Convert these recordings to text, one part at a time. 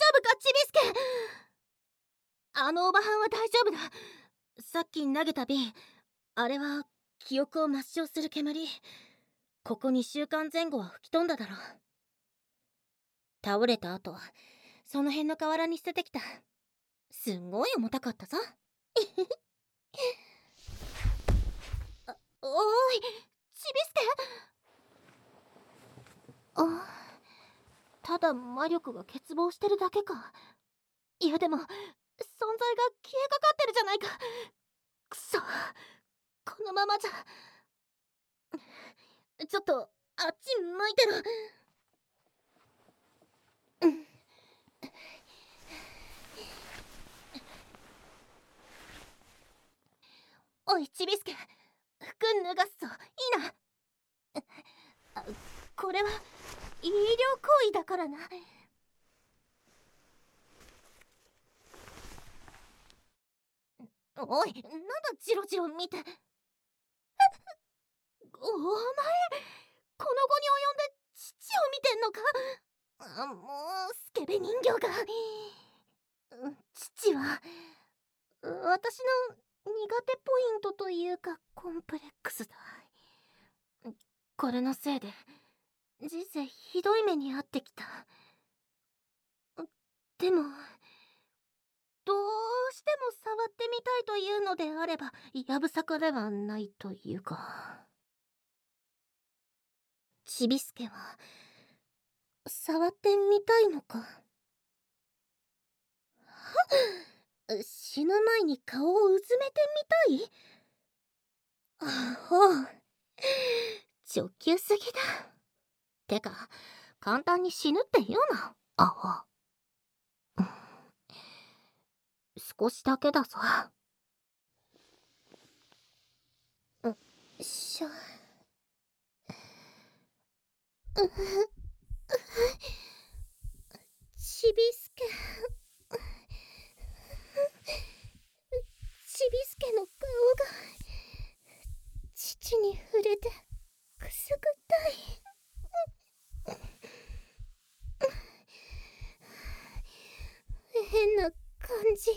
夫かちびすけ。あのおばはんは大丈夫だ。さっき投げた瓶、あれは記憶を抹消する煙。ここ2週間前後は吹き飛んだだろう。倒れた後その辺の河原に捨ててきた。すんごい重たかったぞ。おいちびすけ。ただ魔力が欠乏してるだけか。いやでも存在が消えかかってるじゃないか。くそ、このままじゃ。ちょっとあっち向いてろ。おいちびすけ、服脱がすぞ。いいな。これは医療行為だからな。おい、なんだジロジロ見て。お前この後に及んで父を見てんのか。もうスケベ人形が。父は私の苦手ポイントというかコンプレックスだ。これのせいで人生ひどい目に遭ってきた。でもどうしても触ってみたいというのであればやぶさかではないというか。ちびすけは触ってみたいのか。死ぬ前に顔をうずめてみたい。あほう、直球すぎだ。てか簡単に死ぬって言うな、アホ。少しだけだぞ。しょ。ちびすけ。ちびすけの顔が父に触れてくすぐったい。変な感じ。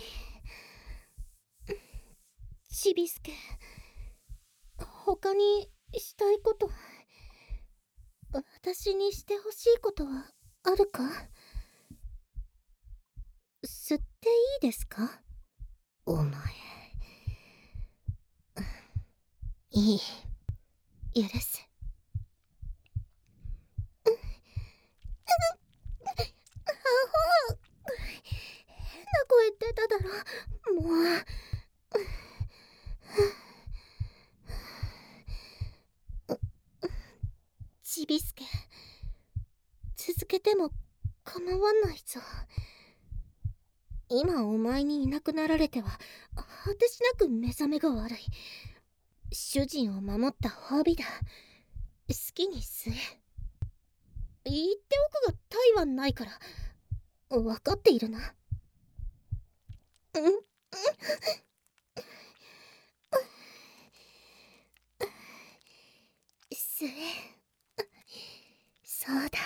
ちびすけ、他にしたいこと、私にしてほしいことはあるか。吸っていいですか、お前。いい、許す。アホ、変な声出ただろ。もうちびすけ、続けても構わないぞ。今お前にいなくなられては果てしなく目覚めが悪い。主人を守った褒美だ。好きに吸え。言っておくが体はないから分かっているな。吸え。そうだ。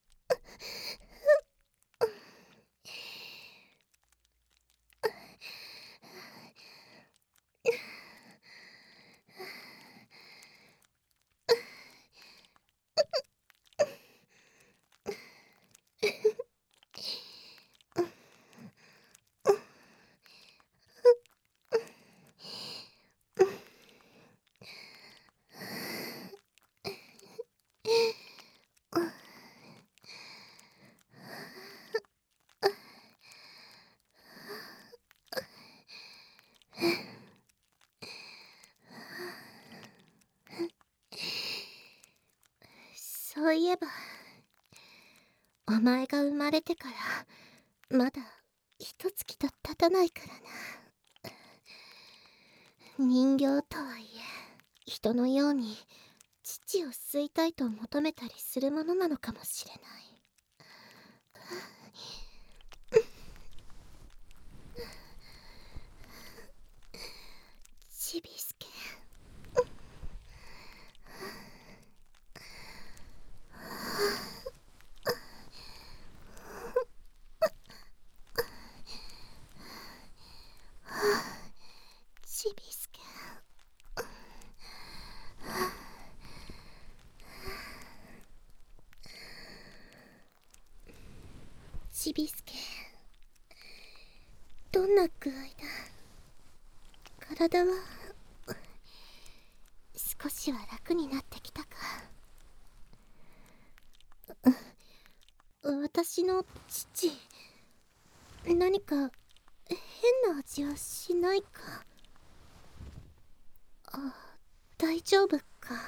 そういえばお前が生まれてからまだ1月と経たないからな。人形とはいえ人のように父を吸いたいと求めたりするものなのかもしれない。ちびすけ。 ちびすけ、どんな具合だ？体は少しは楽になってきたか？私の父、何か変な味はしないか？大丈夫か？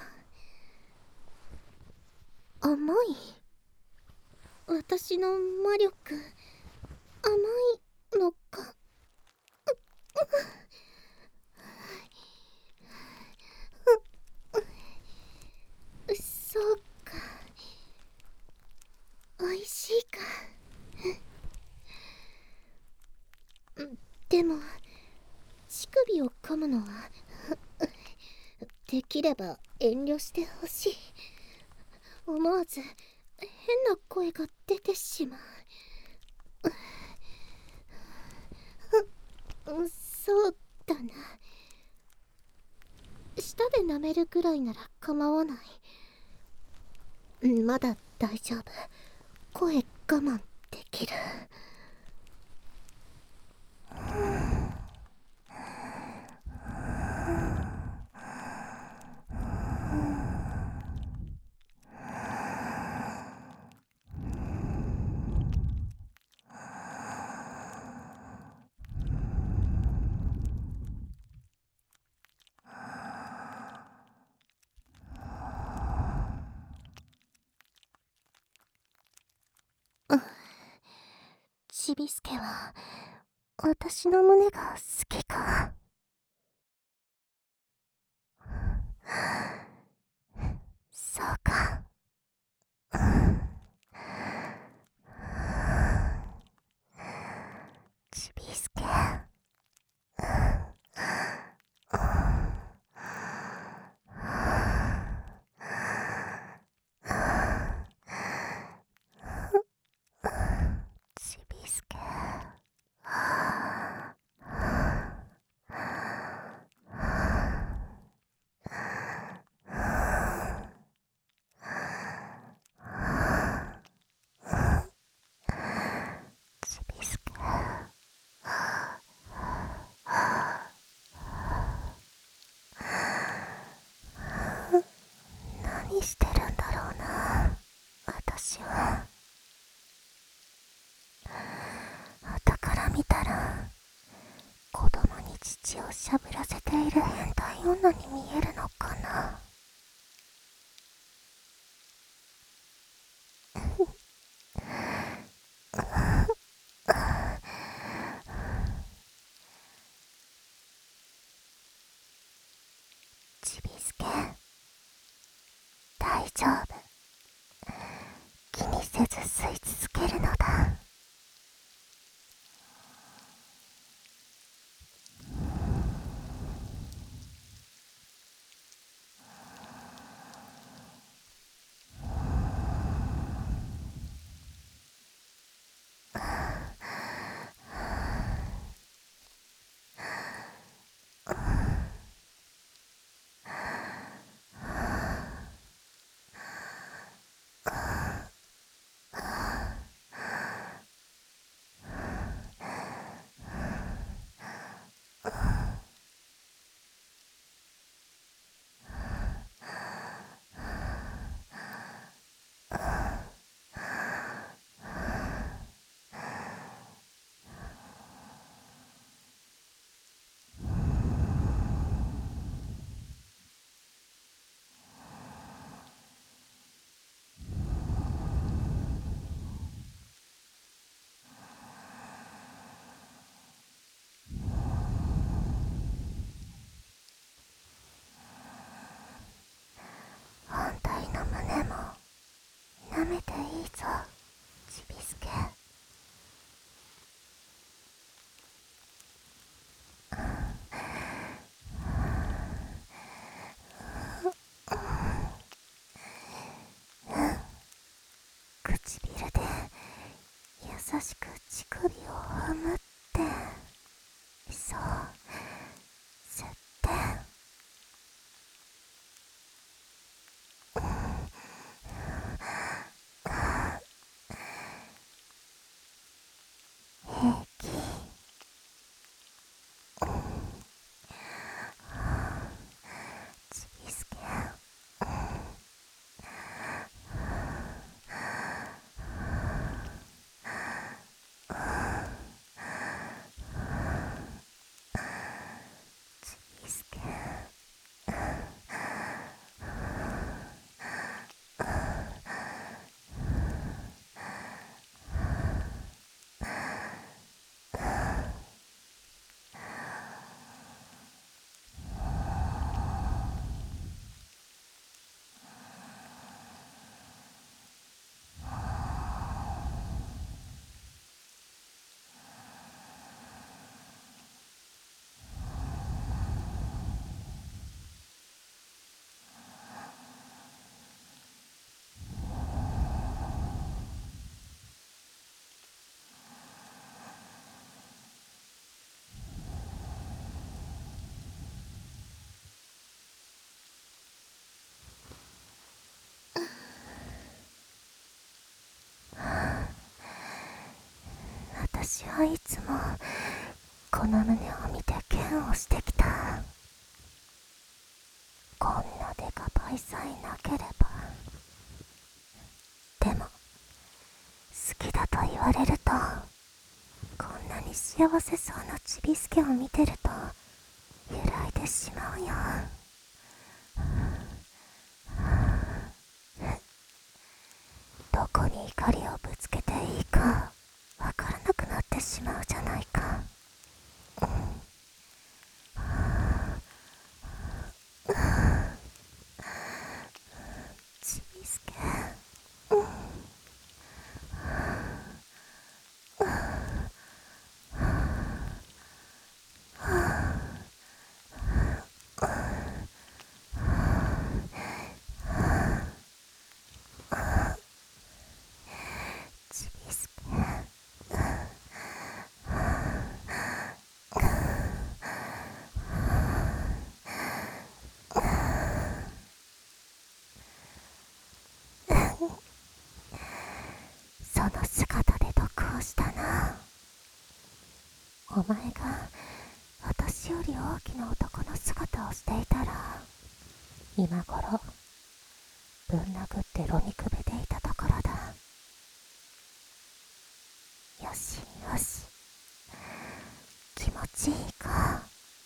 甘い？私の魔力甘いのか？そうか、おいしいか。でも乳首を噛むのはできれば遠慮してほしい。思わず変な声が出てしまう。そうだな。舌で舐めるぐらいなら構わない。まだ大丈夫。声我慢できる。ちびすけは私の胸が好きか？そうか。ちびすけ、ちびすけ、ちびすけ、何してるんだろうな、私は。後から見たら子供に乳をしゃぶらせている変態女に見えるのかな。ちびすけ、大丈夫。気にせず吸い続けるのだ。反対の胸も舐めていいぞ、ちびすけ。唇で優しく乳首を踏むって。そう、吸って。 はいつもこの胸を見て嫌悪してきた。こんなデカパイさえなければ。でも好きだと言われると、こんなに幸せそうなちびすけを見てると揺らいでしまうよ。どこに怒りをぶつけていいかわからなくなってしまうじゃないか。ちびすけ、ちびすけ、その姿で毒をしたな。お前が私より大きな男の姿をしていたら、今頃ぶん殴って炉にくべていたところだ。よしよし、気持ちいいか。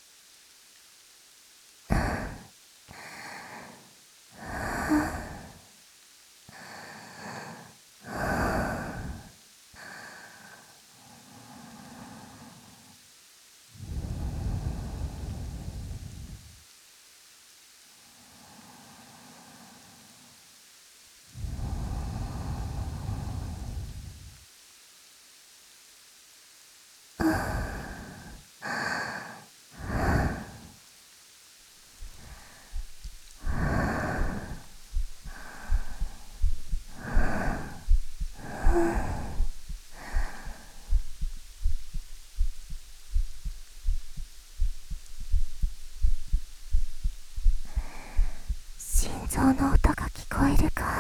心臓の音が聞こえるか。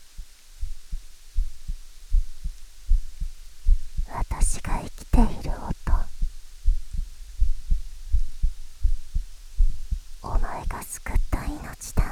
私が生きている音。お前が救った命だ。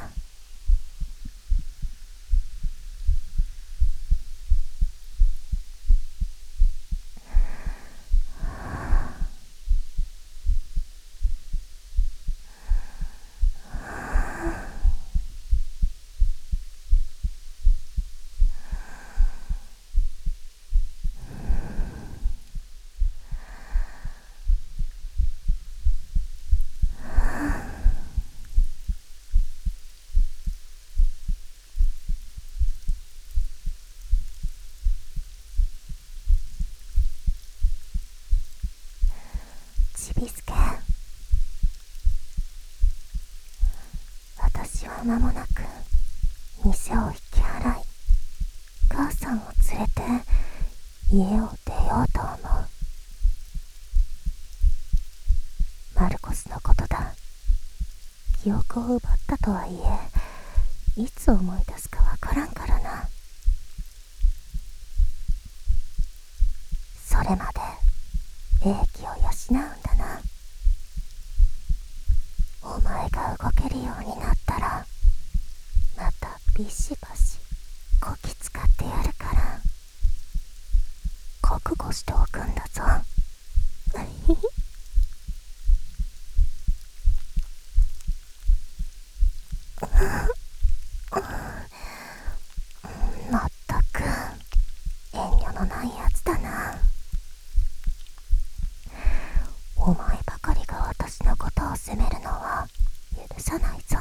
ちびすけ、私は間もなく店を引き払い、母さんを連れて家を出ようと思う。マルコスのことだ。記憶を奪ったとはいえ、いつ思い出すかわからんからな。それまで英気を養うんだな。お前が動けるようになったら、またビシバシこき使ってやるから、覚悟しておくんだぞ。まったく遠慮のないやつだな。お前ばかりが私のことを責めるのは許さないぞ。